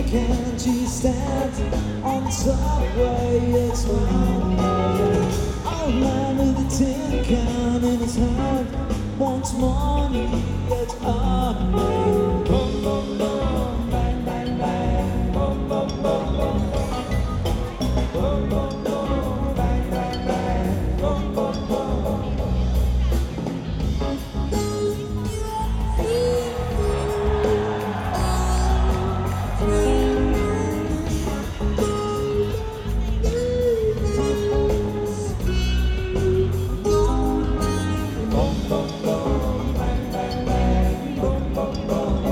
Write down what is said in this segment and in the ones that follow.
can't you stand on the subway? It's Monday. Old man with a tin can in his hand wants money, it's on me. Boom, boom, boom, bang, bang, bang. Boom, boom, boom, boom, boom. Boom, boom, boom, bang, bang, bang. Boom, boom, boom. Boom, boom, boom, bang, bang, bang. Boom, boom, boom.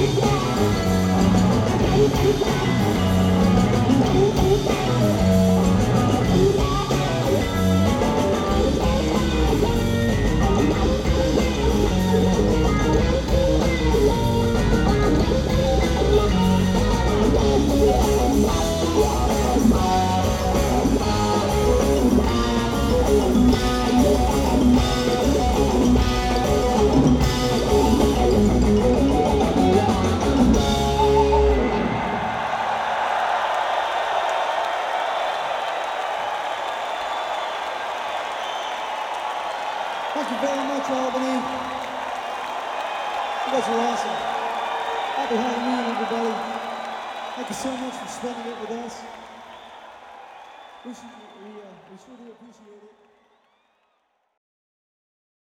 Thank you very much, Albany. You guys are awesome. Happy Halloween, everybody. Thank you so much for spending it with us. We sure do appreciate it.